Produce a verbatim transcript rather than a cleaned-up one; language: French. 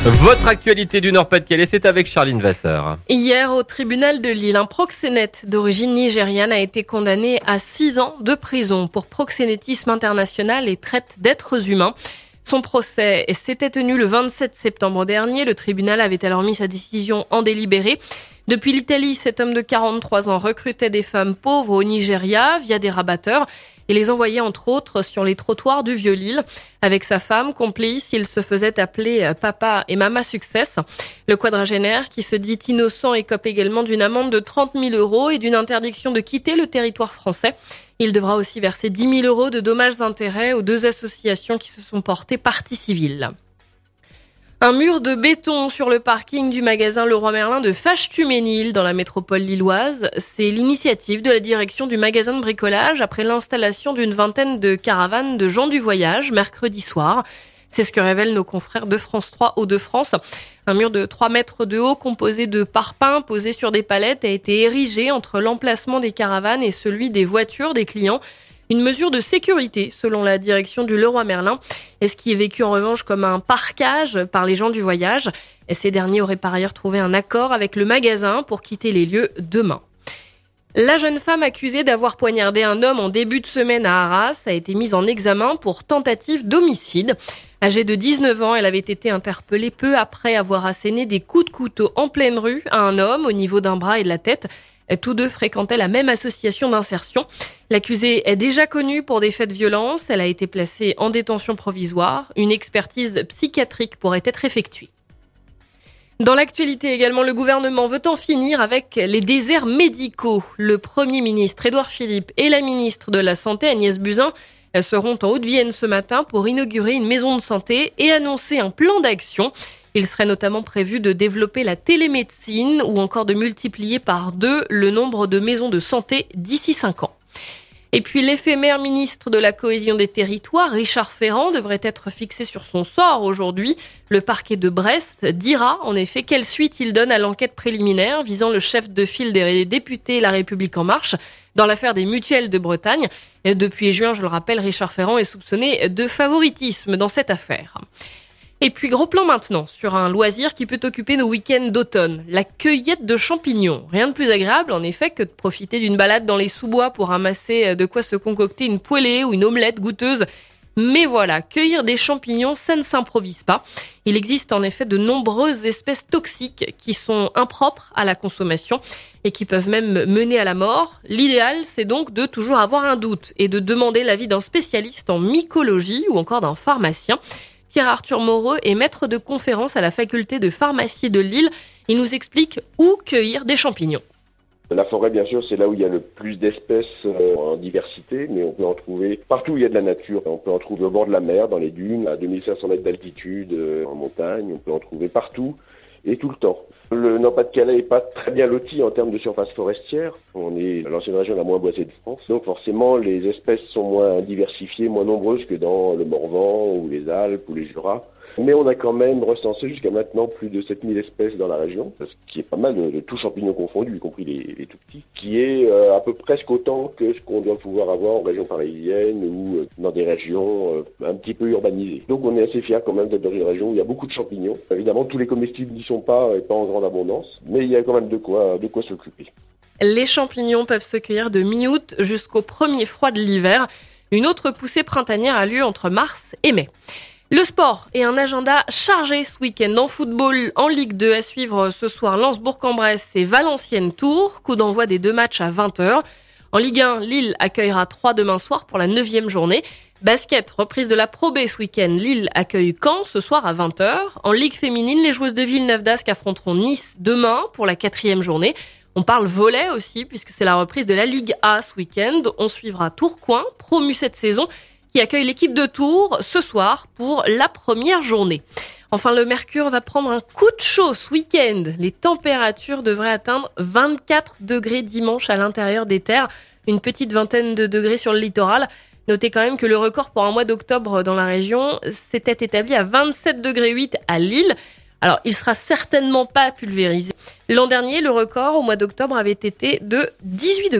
Votre actualité du Nord-Pas-de-Calais, c'est avec Charline Vasseur. Hier, au tribunal de Lille, un proxénète d'origine nigériane a été condamné à six ans de prison pour proxénétisme international et traite d'êtres humains. Son procès s'était tenu le vingt-sept septembre dernier. Le tribunal avait alors mis sa décision en délibéré. Depuis l'Italie, cet homme de quarante-trois ans recrutait des femmes pauvres au Nigeria via des rabatteurs et les envoyait entre autres sur les trottoirs du Vieux-Lille. Avec sa femme complice, il se faisait appeler Papa et Mama Success. Le quadragénaire, qui se dit innocent, écope également d'une amende de trente mille euros et d'une interdiction de quitter le territoire français. Il devra aussi verser dix mille euros de dommages-intérêts aux deux associations qui se sont portées partie civile. Un mur de béton sur le parking du magasin Leroy Merlin de Fâche-Tuménil dans la métropole lilloise. C'est l'initiative de la direction du magasin de bricolage après l'installation d'une vingtaine de caravanes de gens du voyage mercredi soir. C'est ce que révèlent nos confrères de France trois Hauts-de-France. Un mur de trois mètres de haut composé de parpaings posés sur des palettes a été érigé entre l'emplacement des caravanes et celui des voitures des clients. Une mesure de sécurité, selon la direction du Leroy Merlin, et ce qui est vécu en revanche comme un parquage par les gens du voyage. Et ces derniers auraient par ailleurs trouvé un accord avec le magasin pour quitter les lieux demain. La jeune femme accusée d'avoir poignardé un homme en début de semaine à Arras a été mise en examen pour tentative d'homicide. Âgée de dix-neuf ans, elle avait été interpellée peu après avoir asséné des coups de couteau en pleine rue à un homme au niveau d'un bras et de la tête. Tous deux fréquentaient la même association d'insertion. L'accusée est déjà connue pour des faits de violence. Elle a été placée en détention provisoire. Une expertise psychiatrique pourrait être effectuée. Dans l'actualité également, le gouvernement veut en finir avec les déserts médicaux. Le Premier ministre Édouard Philippe et la ministre de la Santé Agnès Buzyn seront en Haute-Vienne ce matin pour inaugurer une maison de santé et annoncer un plan d'action. Il serait notamment prévu de développer la télémédecine ou encore de multiplier par deux le nombre de maisons de santé d'ici cinq ans. Et puis l'éphémère ministre de la Cohésion des Territoires, Richard Ferrand, devrait être fixé sur son sort aujourd'hui. Le parquet de Brest dira en effet quelle suite il donne à l'enquête préliminaire visant le chef de file des députés La République En Marche dans l'affaire des mutuelles de Bretagne. Et depuis juin, je le rappelle, Richard Ferrand est soupçonné de favoritisme dans cette affaire. Et puis gros plan maintenant sur un loisir qui peut occuper nos week-ends d'automne, la cueillette de champignons. Rien de plus agréable en effet que de profiter d'une balade dans les sous-bois pour ramasser de quoi se concocter une poêlée ou une omelette goûteuse. Mais voilà, cueillir des champignons, ça ne s'improvise pas. Il existe en effet de nombreuses espèces toxiques qui sont impropres à la consommation et qui peuvent même mener à la mort. L'idéal, c'est donc de toujours avoir un doute et de demander l'avis d'un spécialiste en mycologie ou encore d'un pharmacien. Pierre-Arthur Moreau est maître de conférence à la faculté de pharmacie de Lille. Il nous explique où cueillir des champignons. La forêt, bien sûr, c'est là où il y a le plus d'espèces euh, en diversité, mais on peut en trouver partout où il y a de la nature. On peut en trouver au bord de la mer, dans les dunes, à deux mille cinq cents mètres d'altitude, euh, en montagne. On peut en trouver partout et tout le temps. Le Nord-Pas-de-Calais n'est pas très bien loti en termes de surface forestière. On est l'ancienne région la moins boisée de France. Donc forcément, les espèces sont moins diversifiées, moins nombreuses que dans le Morvan ou les Alpes ou les Jura. Mais on a quand même recensé jusqu'à maintenant plus de sept mille espèces dans la région, ce qui est pas mal de, de tous champignons confondus, y compris les, les tout petits, qui est euh, à peu presque autant que ce qu'on doit pouvoir avoir en région parisienne ou euh, dans des régions euh, un petit peu urbanisées. Donc on est assez fiers quand même d'être dans une région où il y a beaucoup de champignons. Évidemment, tous les comestibles n'y sont pas et pas en grande abondance, mais il y a quand même de quoi, de quoi s'occuper. Les champignons peuvent se cueillir de mi-août jusqu'au premier froid de l'hiver. Une autre poussée printanière a lieu entre mars et mai. Le sport et un agenda chargé ce week-end en football, en Ligue deux à suivre ce soir Lens-Bourg-en-Bresse et Valenciennes-Tours. Coup d'envoi des deux matchs à vingt heures. En Ligue un, Lille accueillera Troyes demain soir pour la neuvième journée. Basket, reprise de la Pro B ce week-end. Lille accueille Caen ce soir à vingt heures. En Ligue féminine, les joueuses de Villeneuve d'Ascq affronteront Nice demain pour la quatrième journée. On parle volley aussi puisque c'est la reprise de la Ligue A ce week-end. On suivra Tourcoing, promu cette saison, qui accueille l'équipe de Tours ce soir pour la première journée. Enfin, le mercure va prendre un coup de chaud ce week-end. Les températures devraient atteindre vingt-quatre degrés dimanche à l'intérieur des terres, une petite vingtaine de degrés sur le littoral. Notez quand même que le record pour un mois d'octobre dans la région s'était établi à vingt-sept degrés huit à Lille. Alors, il sera certainement pas pulvérisé. L'an dernier, le record au mois d'octobre avait été de dix-huit degrés.